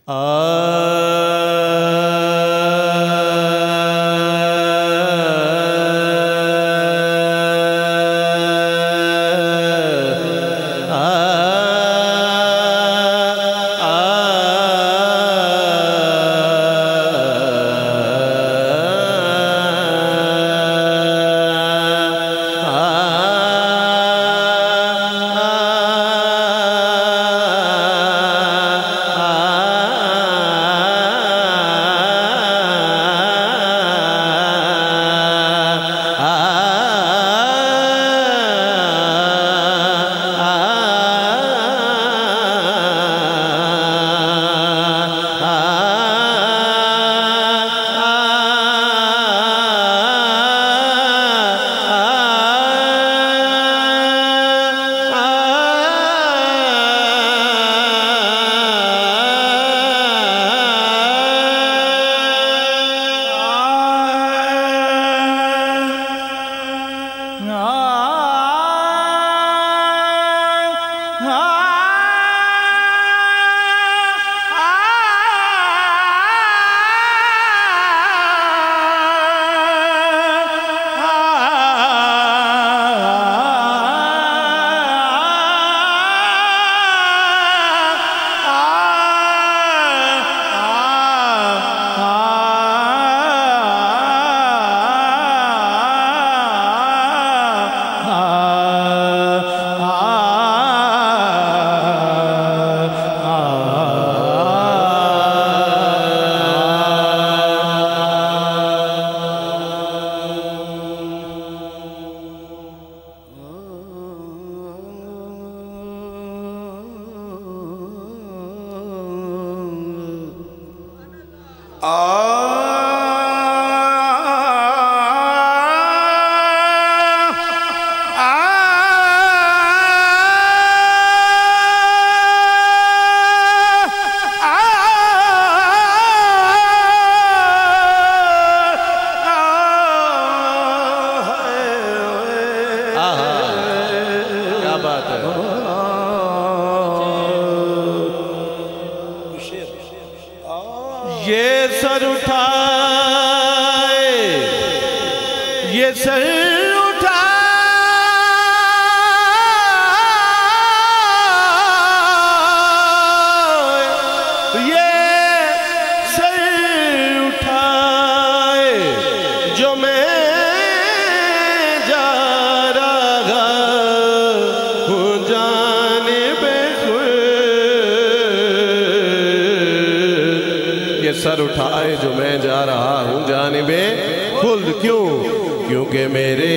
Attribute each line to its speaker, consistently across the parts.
Speaker 1: Sir उठाए जो मैं जा रहा हूँ जानिबे खुल्द। क्यों? क्योंकि मेरे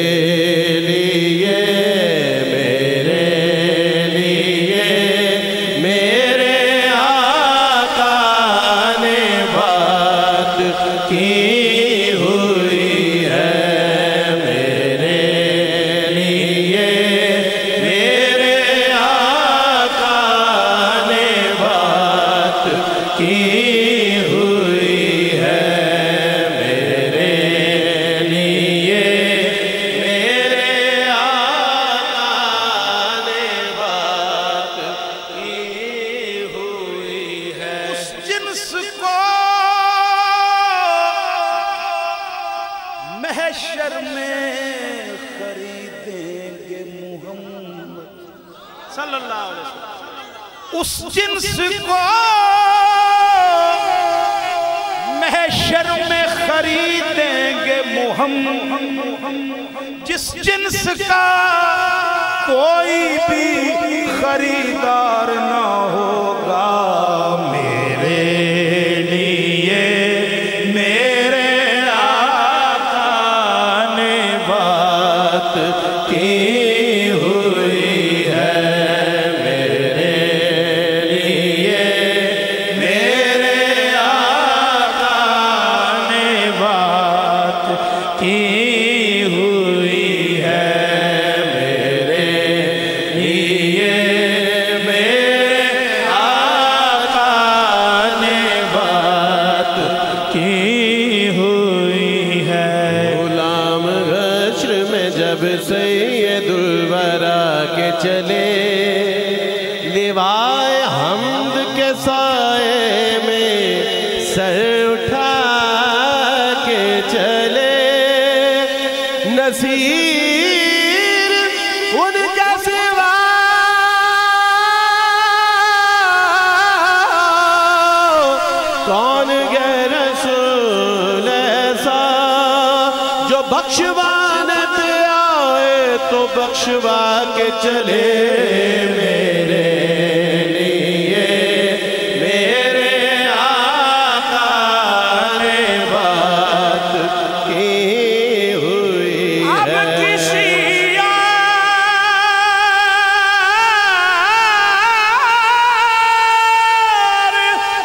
Speaker 1: लिए मेरे आका ने बात की हुई है। मेरे लिए मेरे आका ने बात की
Speaker 2: महशर में खरीदेंगे मुहम्मद सल्लल्लाहु अलैहि वसल्लम। उस जिन्स को महशर में खरीदेंगे मुहम्मद, जिस जिन्स का कोई भी खरीदार ना होगा। मेरे लिए मेरे आका ने बात की हुई है। मेरे लिए मेरे आका ने बात की हुई है। मेरे लिए मेरे आका
Speaker 1: सर उठा के चले नसीर उनका सिवा कौन गे रसूल ऐसा जो बख्शवाने पे आए तो बख्शवा के चले मेरे लिए मेरे आका ने बात की हुई
Speaker 2: अब
Speaker 1: है।
Speaker 2: किसी और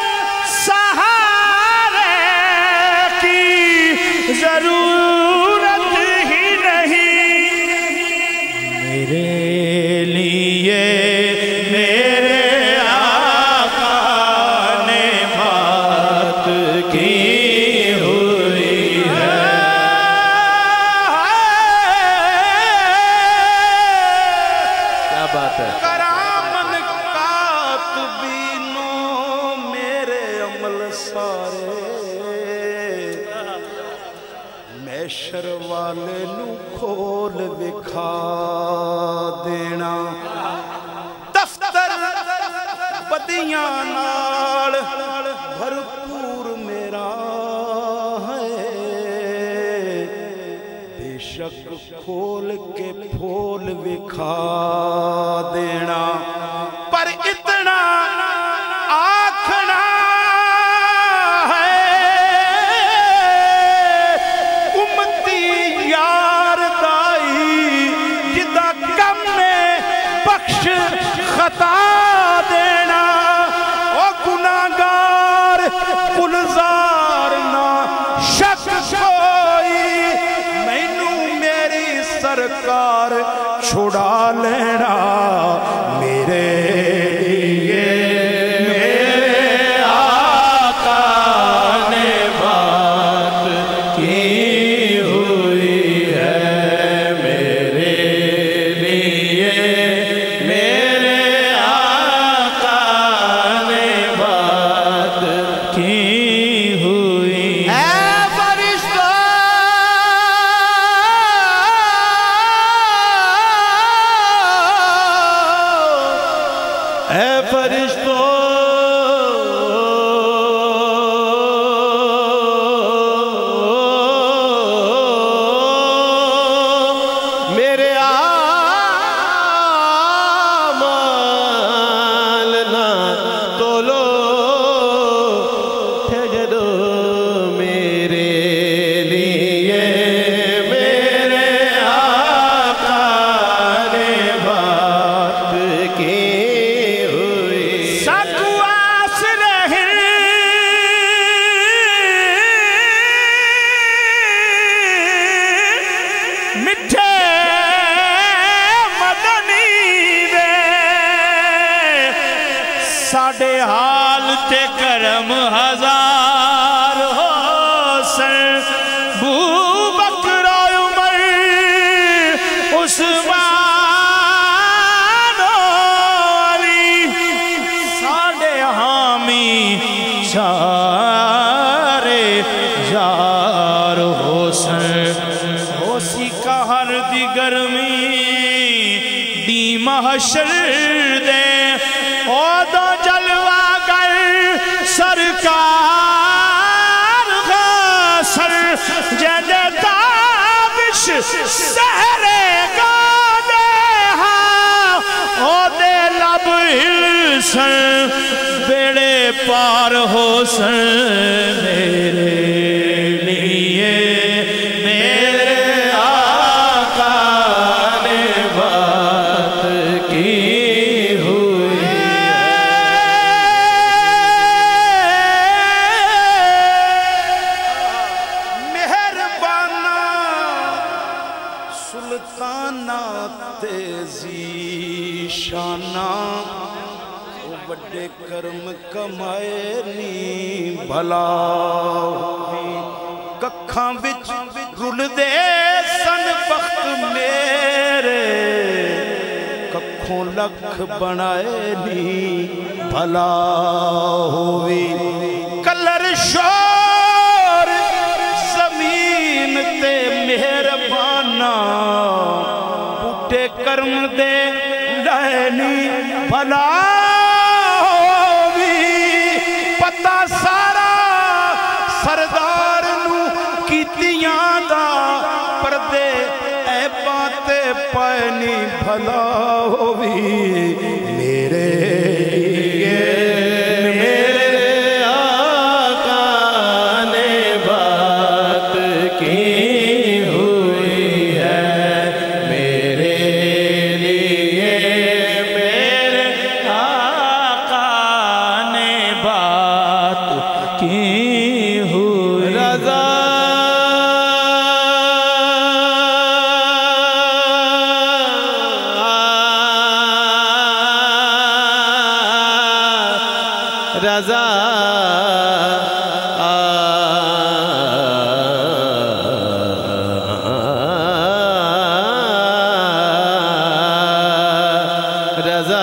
Speaker 2: सहारे की जरूरत ही नहीं मेरे लिए मेरे आका ने बात की हुई है।
Speaker 1: क्या बात है।
Speaker 2: करामन कातबीनो मेरे अमल सारे मैशर वाले नू खोल विखा देना दफ्तर बदियां नाल भरपूर मेरा है बेशक खोल के फूल विखा देना पर इतना आखना है उम्मती यार दाई जिदा कम में बख्श खता देना ओ गुनाहगार गुलजार ना शक कोई मैनू मेरी सरकार छुड़ा लेना मेरे लिए मेरे आका ने बात की हुई है
Speaker 1: मेरे लिए मेरे आका ने बात
Speaker 2: की हुई
Speaker 1: ऐ फरिश्तों ऐ फरिश्तों मेरे आमाल ना तोलो ठहरो मेरे लिए मेरे आका ने बात की हुई।
Speaker 2: सकुआस रहे मिठे मदनी वे साडे हाल ते करम हजार हो सर बू बकर उमर उस्मान अली साडे हामी सारे यार होसन होसी कहर दी गर्मी दी महशर दे ओदो जलवा कर सरकार सर जदे ताबिश सहरे गादे हा ओदे लब हिलसन बेड़े पार होसन मेरे लिए मेरे
Speaker 1: आका ने बात की हुई
Speaker 2: मेहरबाना सुल्ताना तेजी शाना बड़े कर्म कमाए नी भला कखा विच रुलदे सन बख्त मेरे कखों लख बनाए नी भला होवी कलर शो कर्म दे लैनी भला भी पता सारा सरदार नू कीतियां दा परदे ऐ बाते पैनी भला भी मेरे
Speaker 1: रज़ा रज़ा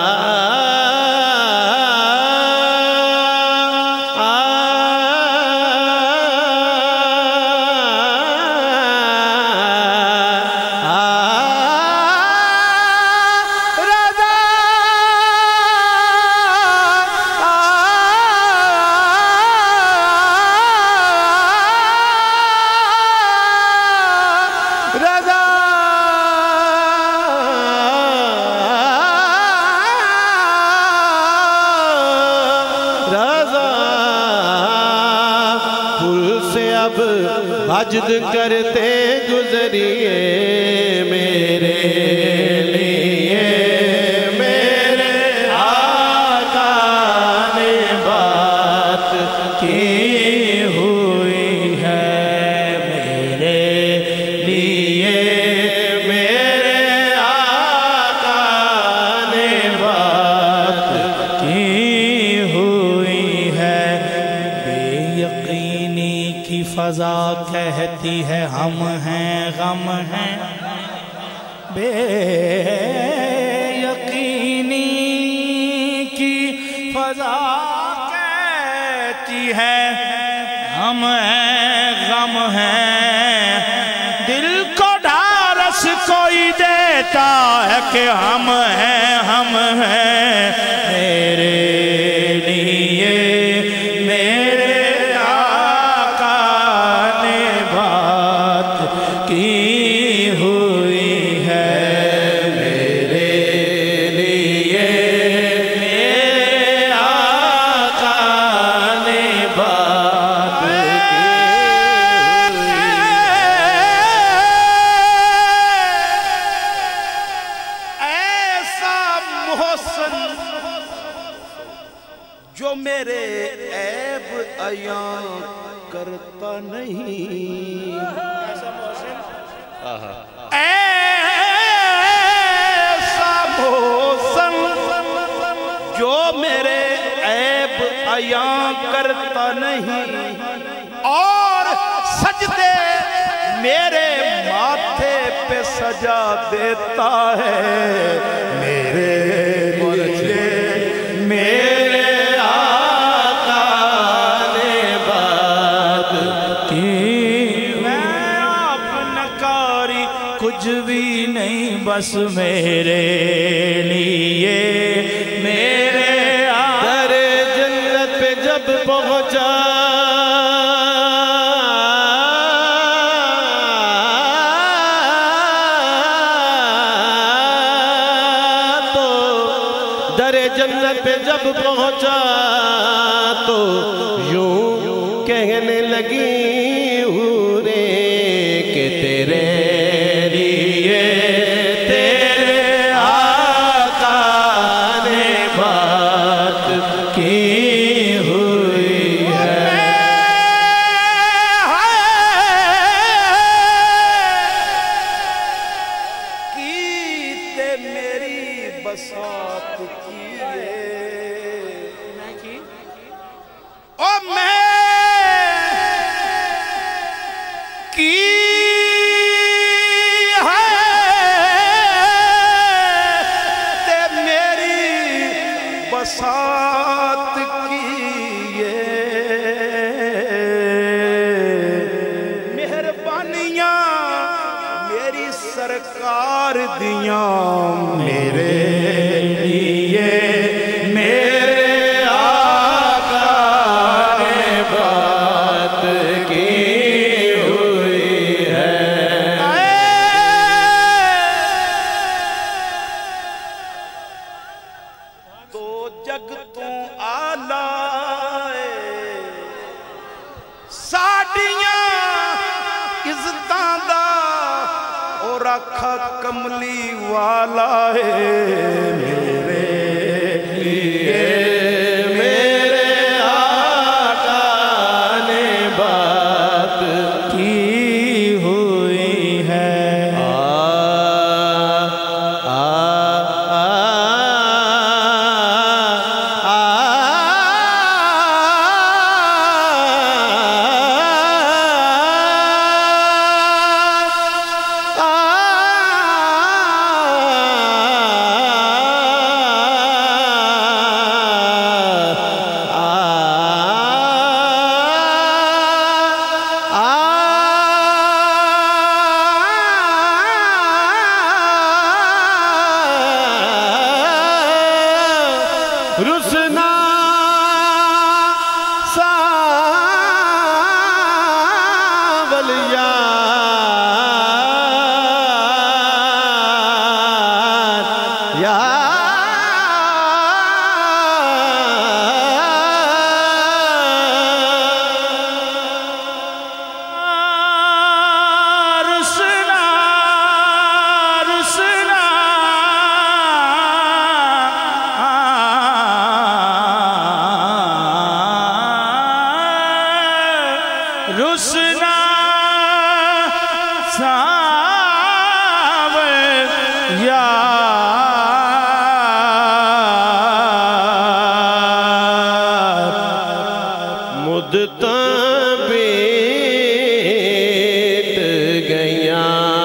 Speaker 1: मजद करते गुजरिए मेरे लिए मेरे आका ने बात की हुई है मेरे लिए मेरे आका ने बात की हुई है। बेयकीनी की फजा कहती है हम हैं गम हैं, बेयकीनी की फजा कहती है हम हैं गम हैं, दिल को ढारस कोई देता है कि हम हैं मेरे लिए मेरे जो मेरे ऐब अयां करता नहीं, ऐसा मोहसन जो मेरे ऐब अयां करता नहीं और सजदे मेरे माथे पे सजा देता है मेरे लिए मेरे कुछ भी नहीं बस मेरे लिए मेरे दरे जन्नत पे जब पहुंचा तो दरे जन्नत पे जब पहुंचा तो यूं कहने लगी हूरे के तेरे बसात किए मैं की ओ मैं की है ते मेरी बसात किए मेहरबानियां मेरी सरकार
Speaker 2: यार दियां मेरे लिए मेरे आका ने बात की हुई है। तो जग तू आला साडियां इज्जतां दा और आखा कमली वाला है मेरे लिए मेरे आका ने बात की हुई है। रुसना सावल यार रुसना रुसना रुसना सावल यार मुद्दतां बीत गईयां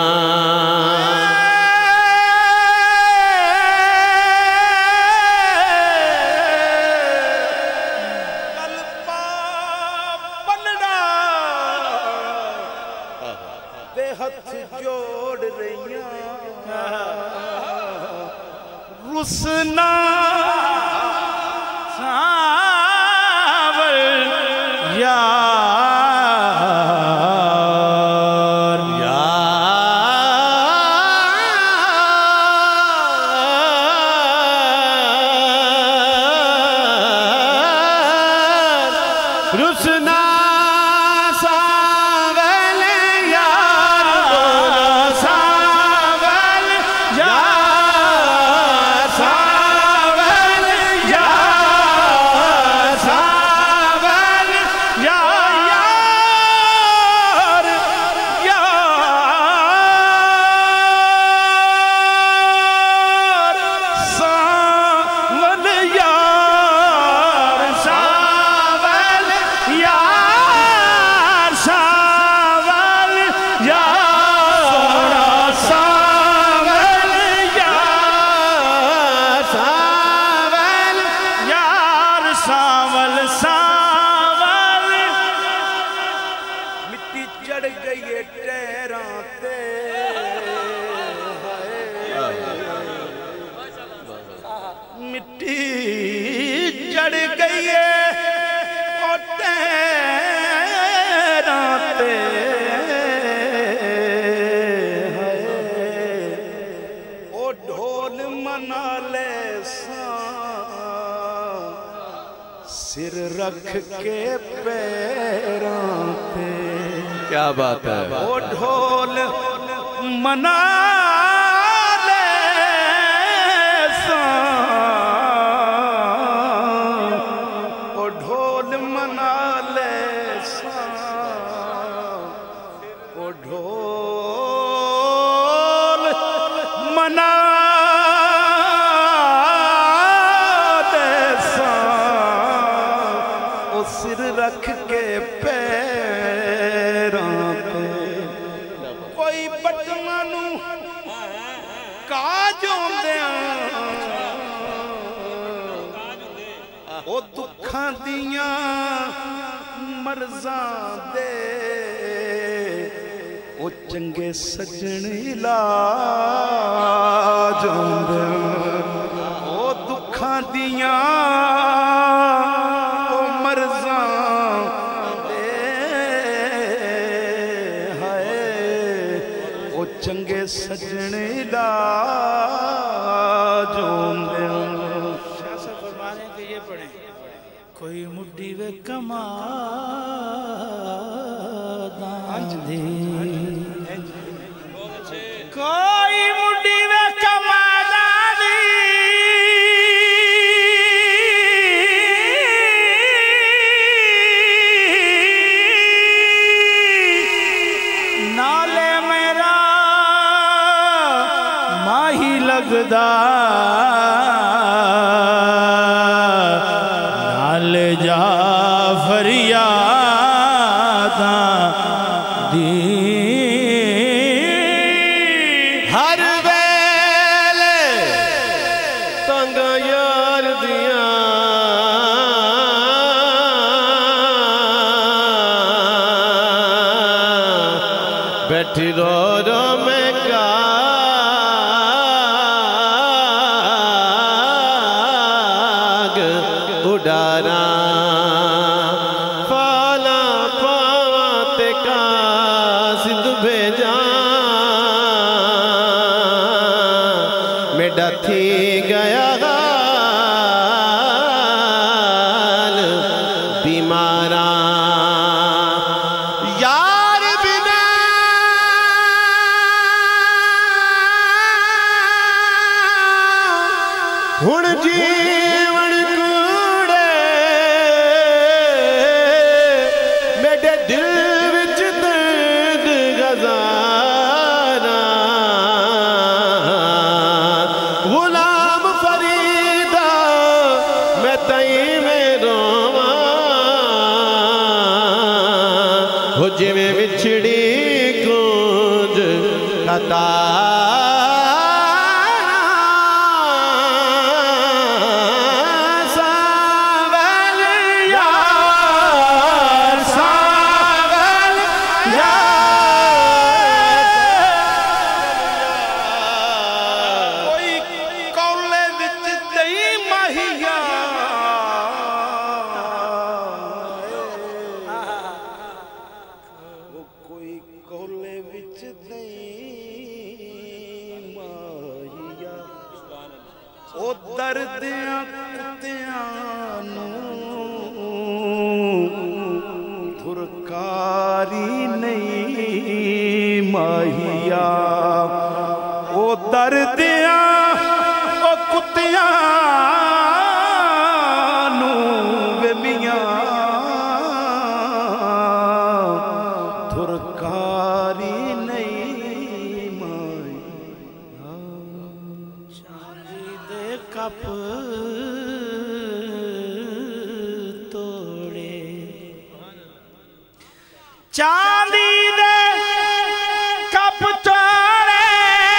Speaker 2: हथ जोड़ रहियां रुसना सावल यार रुसना चढ़ गई टैरां ते मिट्टी चढ़ गई ओ टैरां ते ओ ढोल मना ले सिर रख के पैरां पे।
Speaker 1: क्या बात है।
Speaker 2: ओ ढोल मना ले ओ ढोल मना ले ओ ढोल मना ओ सिर रख के पैरां पे कोई बटना नू काज होंदियां ओ दुखां दियां मर्जां दे ओ ਉਹ ਚੰਗੇ ਸੱਜਣ ਇਲਾਜ ਹੁੰਦੇ ਉਹ ਦੁੱਖਾਂ ਦੀਆਂ ਉਹ ਮਰਜ਼ਾਂ ਦੇ ਹਾਏ ਉਹ ਚੰਗੇ ਸੱਜਣ इलाज ਹੁੰਦੇ
Speaker 3: कोई मुड्डी वे कमादी कोई मुड्डी वे कमादी नाले मेरा माही लगदा फरियादा दी
Speaker 1: हर वेले तंग यार दिया बैठी रो रो मैं काग उड़ाना थी गया गाल बीमारा यार बिना हुण जीवन कूड़े मेरे दिल विच दर्द गज़ारा गुलाम फरीदा मैं तई में रोवा हो जिवें विछड़ी कुंज कता
Speaker 2: दर्दियां कुत्तियां धुरकारी नहीं माहिया ओ दर्दियां ओ कुत्तियां वे मियां धुरकारी नहीं माहिया
Speaker 3: कप तोड़े चांदी दे कप तोड़े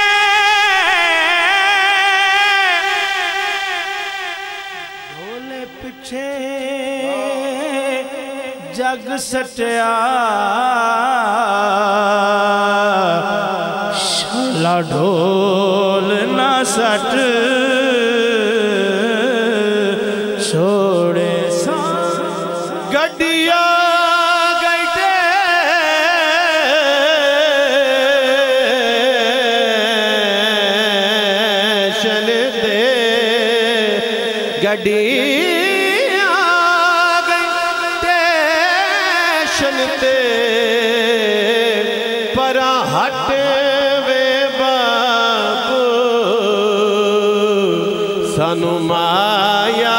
Speaker 3: ढोले पिछे जग सटिया शाला ढोल ना सट छोड़े
Speaker 1: गड्डिया गईटे शन दे गड्डिया गईटे शन ते पर हट वे बाबू सानू माया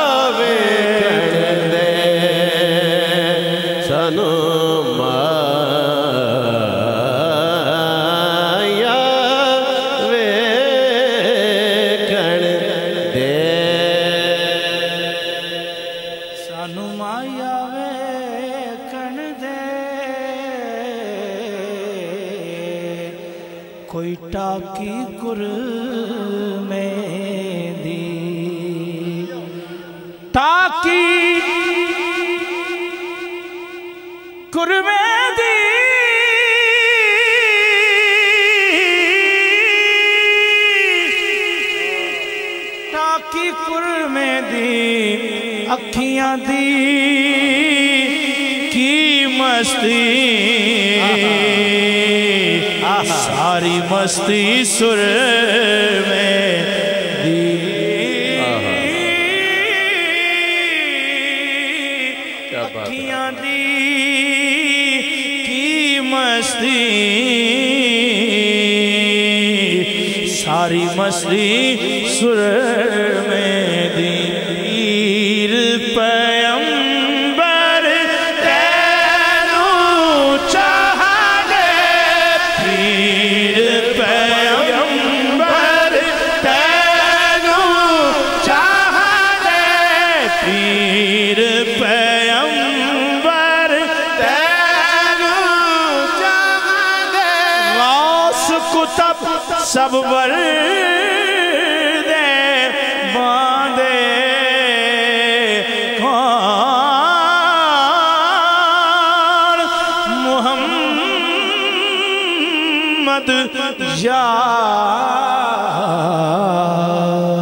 Speaker 3: कोई टाकी गुर में दी टाकी गुर में दी अखियां दी की मस्ती सारी मस्ती सुर में दी अखियां दी की मस्ती सारी मस्ती सुर में दी पीर पैगंबर तैनू चाहने पीर पैगंबर तैनू चाहने पीर पैगंबर तैनू चाहने गौस कुतब सब बर दे बांधे कौन मोहम्मद यार